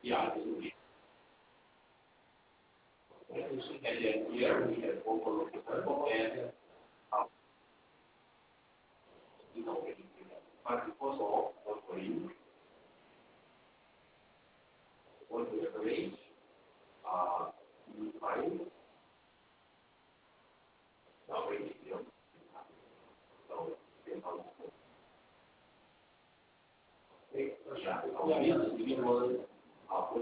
And then here we have overlooked the purple and you know, but because of what we arrange, you find now we so you know, yeah, individual